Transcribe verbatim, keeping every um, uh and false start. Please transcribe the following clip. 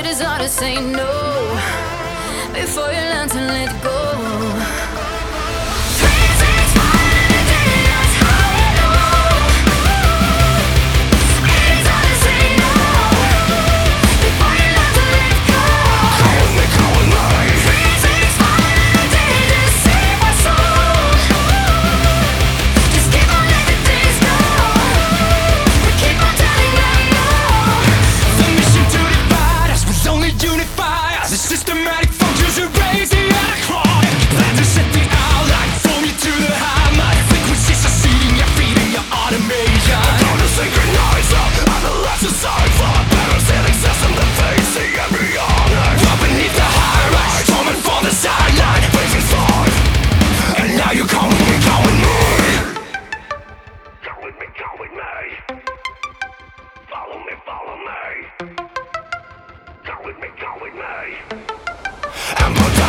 It is hard to say no before you learn to let go. Three, six, five, and that's how we go. It is hard to say no before you learn to let go. Come with me, come with me. Three, six, five, and just save my soul. Just keep on letting things go. We keep on telling them no. The mission to divide us was only unify us. The systematic functions erase the anacron. Plan to set the outline, form you to the high. My frequencies are seeding your feeding your automation. I'm gonna synchronize up on the left side for a better sailing system than facing every honor. Up beneath the high rise, storming for the sideline, facing five. And now you come with me, come with me. Come with me, come with me. Follow me, follow me. Come with me, come with me. I'm